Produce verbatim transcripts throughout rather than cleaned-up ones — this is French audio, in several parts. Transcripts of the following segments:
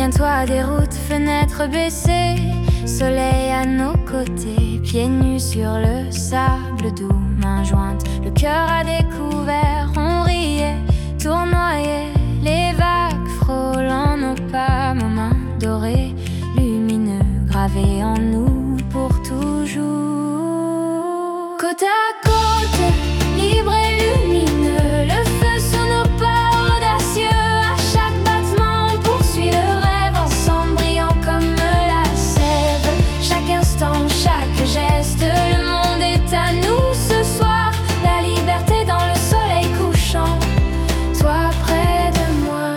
Souviens-toi des routes, fenêtres baissées, soleil à nos côtés, pieds nus sur le sable doux, mains jointes, le cœur à découvert. On riait, tournoyait, les vagues frôlant nos pas, nos mains dorées, lumineux, gravés en nous pour toujours. Côte à côte, libre et lumineux, le feu sous nos pas audacieux. À chaque battement, on poursuit le rêve, ensemble brillant comme la sève. Chaque instant, chaque geste, le monde est à nous ce soir. La liberté dans le soleil couchant, toi près de moi.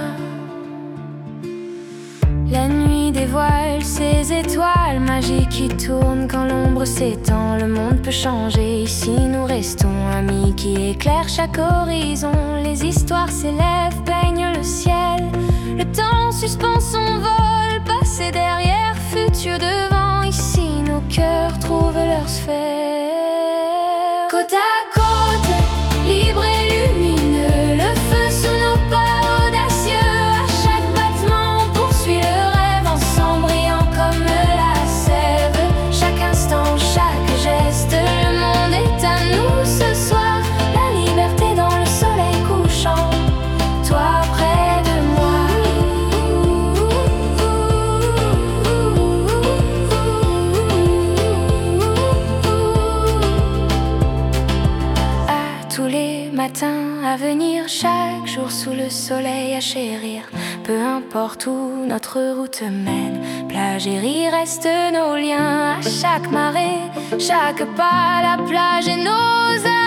La nuit dévoile ses étoiles magiques qui tournent quand l'ombre s'étend. Le monde peut changer, ici nous restons amis qui éclairent chaque horizon. Les histoires s'élèvent, peignent le ciel. Le temps suspend son vol, passé derrière, futur devant. Ici nos cœurs trouvent leur sphère. Côte à côte, libre et lumineux, le feu sous nos pas audacieux. À chaque battement, on poursuit le rêve, ensemble brillant comme la sève. Chaque instant, chaque geste, le monde est à nous ce soir. La liberté dans le soleil couchant, toi près de moi. À tous les matins à venir, chaque jour sous le soleil à chérir. Peu importe où notre route mène, plage et rire restent nos liens. À chaque marée, chaque pas, la plage et nos